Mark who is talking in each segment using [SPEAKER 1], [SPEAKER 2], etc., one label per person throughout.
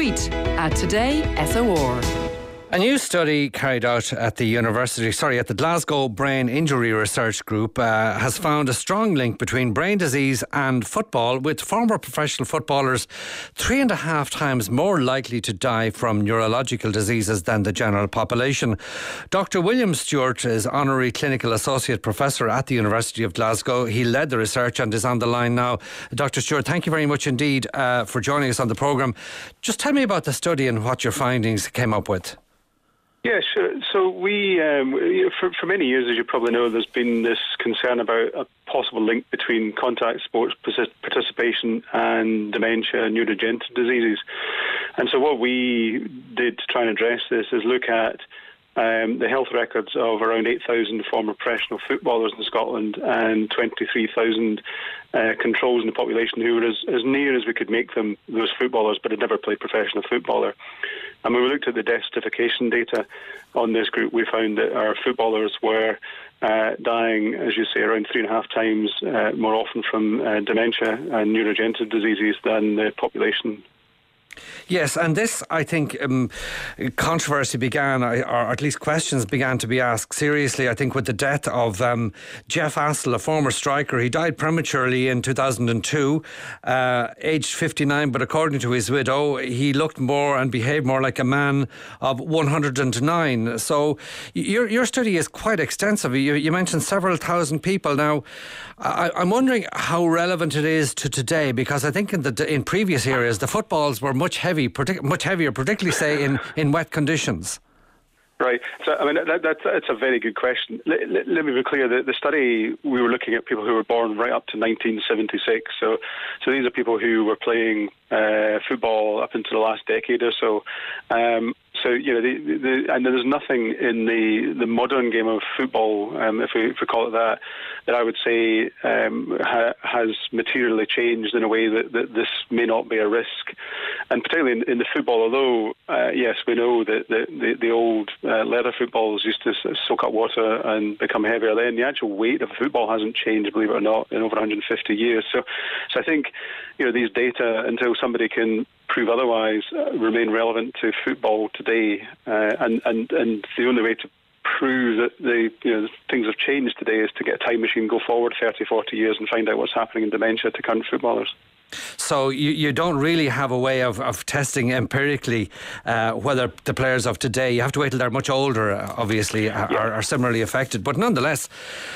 [SPEAKER 1] Tweet @TodaySOR.
[SPEAKER 2] A new study carried out at the Glasgow Brain Injury Research Group has found a strong link between brain disease and football, with former professional footballers 3.5 times more likely to die from neurological diseases than the general population. Dr. William Stewart is Honorary Clinical Associate Professor at the University of Glasgow. He led the research and is on the line now. Dr. Stewart, thank you very much indeed for joining us on the programme. Just tell me about the study and what your findings came up with.
[SPEAKER 3] Yeah, sure. So we, for many years, as you probably know, there's been this concern about a possible link between contact sports participation and dementia and neurodegenerative diseases. And so what we did to try and address this is look at the health records of around 8,000 former professional footballers in Scotland and 23,000 controls in the population who were as near as we could make them those footballers but had never played professional footballer. And when we looked at the death certification data on this group, we found that our footballers were dying, as you say, around 3.5 times more often from dementia and neurodegenerative diseases than the population.
[SPEAKER 2] Yes, and this, I think, controversy began, or at least questions began to be asked seriously, I think, with the death of Jeff Astle, a former striker. He died prematurely in 2002, aged 59, but according to his widow, he looked more and behaved more like a man of 109. So your study is quite extensive. You mentioned several thousand people. Now, I'm wondering how relevant it is to today, because I think in previous eras, the footballs were much heavier, particularly, say, in wet conditions.
[SPEAKER 3] Right. So, I mean, that's a very good question. Let me be clear. The study, we were looking at people who were born right up to 1976. So these are people who were playing football up into the last decade or so. So, you know, and there's nothing in the modern game of football, if we call it that I would say has materially changed in a way that this may not be a risk. And particularly in the football, although, yes, we know that the old leather footballs used to soak up water and become heavier then, the actual weight of a football hasn't changed, believe it or not, in over 150 years. So I think, you know, these data, until somebody can prove otherwise, remain relevant to football today, and the only way to prove that things have changed today is to get a time machine, go forward 30, 40 years and find out what's happening in dementia to current footballers.
[SPEAKER 2] So you don't really have a way of testing empirically whether the players of today, you have to wait till they're much older, obviously, are similarly affected. But nonetheless,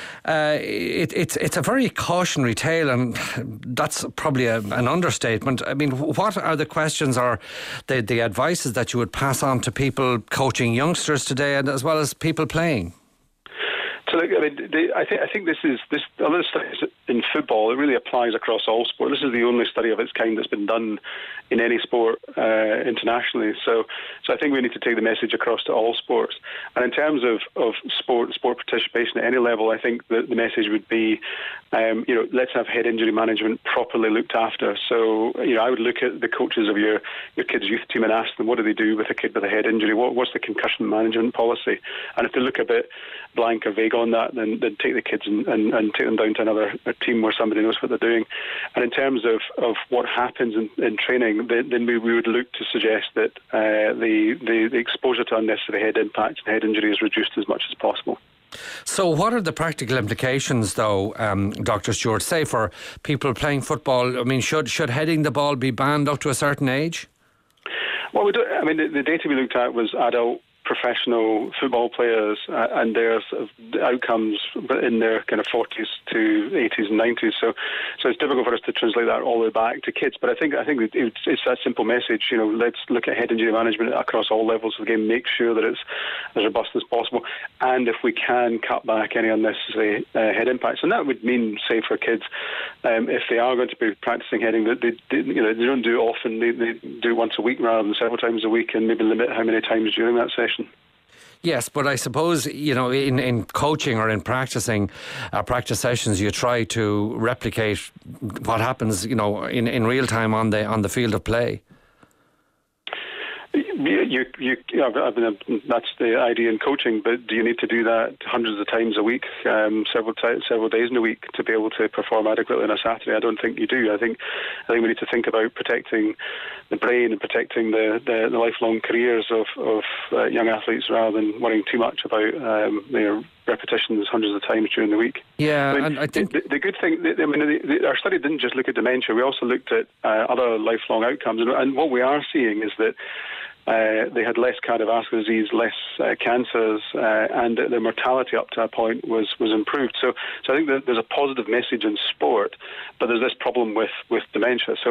[SPEAKER 2] it's a very cautionary tale, and that's probably an understatement. I mean, what are the questions or the advices that you would pass on to people coaching youngsters today, and as well as people playing?
[SPEAKER 3] So, I mean, I think this other studies in football, it really applies across all sport. This is the only study of its kind that's been done in any sport internationally. So I think we need to take the message across to all sports. And in terms of sport participation at any level, I think the message would be, let's have head injury management properly looked after. So, I would look at the coaches of your kids' youth team and ask them, what do they do with a kid with a head injury? What's the concussion management policy? And if they look a bit blank or vague on that, then take the kids and take them down to another team where somebody knows what they're doing. And in terms of what happens in training, then we would look to suggest that the exposure to unnecessary head impacts and head injury is reduced as much as possible.
[SPEAKER 2] So what are the practical implications, though, Dr. Stewart, say for people playing football? I mean, should heading the ball be banned up to a certain age?
[SPEAKER 3] Well, the data we looked at was adult professional football players and their outcomes in their kind of 40s to 80s and 90s. So it's difficult for us to translate that all the way back to kids. But I think it's that simple message. Let's look at head injury management across all levels of the game. Make sure that it's as robust as possible, and if we can, cut back any unnecessary head impacts. And that would mean, say, for kids, if they are going to be practicing heading, that they don't do it often. They do it once a week rather than several times a week, and maybe limit how many times during that session.
[SPEAKER 2] Yes, but I suppose, in coaching or in practicing practice sessions, you try to replicate what happens, in real time on the field of play.
[SPEAKER 3] That's the idea in coaching, but do you need to do that hundreds of times a week, several days in a week to be able to perform adequately on a Saturday? I don't think you do. I think we need to think about protecting the brain and protecting the lifelong careers of young athletes rather than worrying too much about their repetitions hundreds of times during the week.
[SPEAKER 2] Yeah,
[SPEAKER 3] and I think the good thing, our study didn't just look at dementia. We also looked at other lifelong outcomes, and what we are seeing is that they had less cardiovascular disease, less cancers, and their mortality up to a point was improved. So I think that there's a positive message in sport, but there's this problem with dementia. So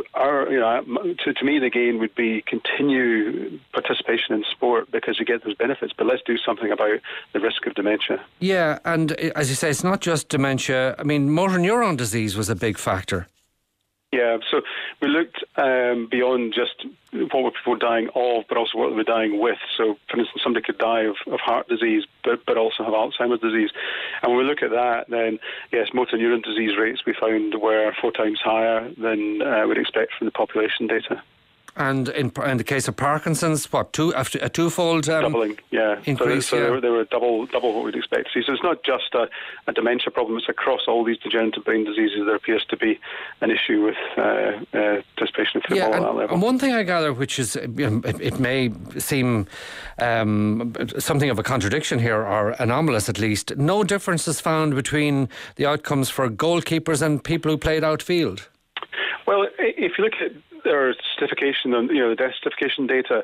[SPEAKER 3] to me, the gain would be continue participation in sport because you get those benefits. But let's do something about the risk of dementia.
[SPEAKER 2] Yeah, and as you say, it's not just dementia. I mean, motor neuron disease was a big factor.
[SPEAKER 3] Yeah, so we looked beyond just what were people dying of, but also what they were dying with. So, for instance, somebody could die of heart disease, but also have Alzheimer's disease. And when we look at that, then, yes, motor neuron disease rates we found were 4 times higher than we'd expect from the population data. And
[SPEAKER 2] in the case of Parkinson's, what, a twofold
[SPEAKER 3] doubling, yeah,
[SPEAKER 2] increase?
[SPEAKER 3] So they were double what we'd expect to see. So it's not just a dementia problem; it's across all these degenerative brain diseases. There appears to be an issue with participation in football at that level.
[SPEAKER 2] And one thing I gather, which is it may seem something of a contradiction here, or anomalous at least, no difference is found between the outcomes for goalkeepers and people who played outfield.
[SPEAKER 3] Well, if you look at their certification and the death certification data,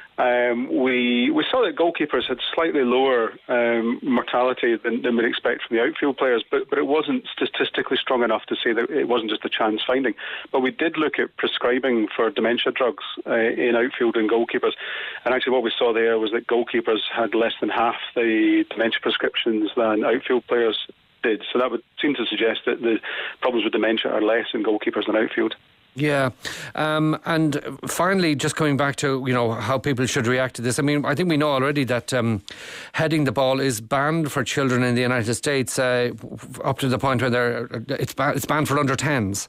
[SPEAKER 3] we saw that goalkeepers had slightly lower mortality than we'd expect from the outfield players, but it wasn't statistically strong enough to say that it wasn't just a chance finding. But we did look at prescribing for dementia drugs in outfield and goalkeepers, and actually what we saw there was that goalkeepers had less than half the dementia prescriptions than outfield players did. So that would seem to suggest that the problems with dementia are less in goalkeepers than outfield.
[SPEAKER 2] Yeah, and finally, just coming back to how people should react to this. I mean, I think we know already that heading the ball is banned for children in the United States up to the point where it's banned for under 10s.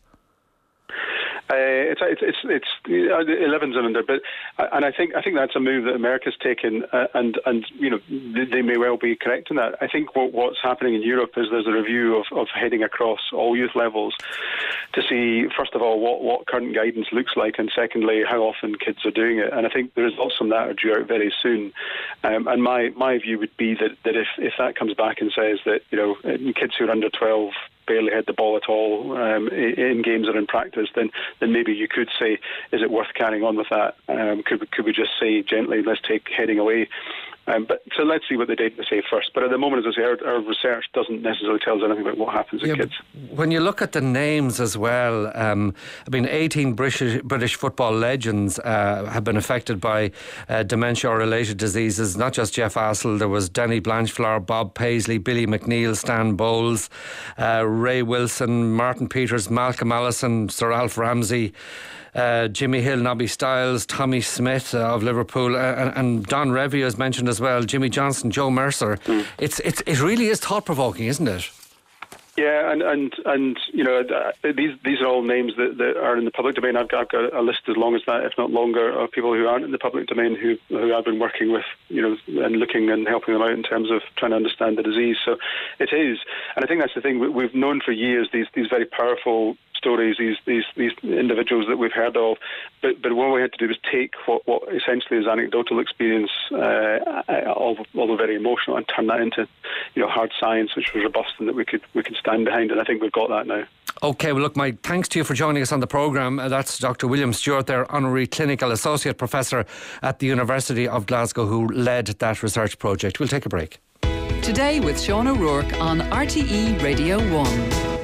[SPEAKER 3] It's 11s and under, but I think that's a move that America's taken, and they may well be correct in that. I think what's happening in Europe is there's a review of heading across all youth levels to see, first of all, what current guidance looks like, and secondly, how often kids are doing it. And I think the results from that are due out very soon. And my view would be that if that comes back and says that kids who are under 12 barely head the ball at all in games or in practice, then maybe you could say, is it worth carrying on with that? Could we just say gently, let's take heading away? But so let's see what the data say first. But at the moment, as I say, our research doesn't necessarily tell us anything about what happens in kids.
[SPEAKER 2] When you look at the names as well, 18 British football legends have been affected by dementia or related diseases. Not just Jeff Astle, there was Denny Blanchflower, Bob Paisley, Billy McNeil, Stan Bowles, Ray Wilson, Martin Peters, Malcolm Allison, Sir Alf Ramsey, Jimmy Hill, Nobby Stiles, Tommy Smith of Liverpool, and Don Revie as mentioned as well, Jimmy Johnson, Joe Mercer. It really is thought-provoking, isn't it?
[SPEAKER 3] Yeah, and these are all names that are in the public domain. I've got a list as long as that, if not longer, of people who aren't in the public domain who I've been working with, and looking and helping them out in terms of trying to understand the disease. So it is, and I think that's the thing. We've known for years these very powerful stories, these individuals that we've heard of, but what we had to do was take what essentially is anecdotal experience, although very emotional, and turn that into hard science, which was robust and that we could stand behind. And I think we've got that now. Okay, well look, my thanks to you for joining us on the programme. That's Dr. William Stewart there, Honorary Clinical Associate Professor at the University of Glasgow, who led that research project. We'll take a break.
[SPEAKER 1] Today with Sean O'Rourke on RTE Radio 1.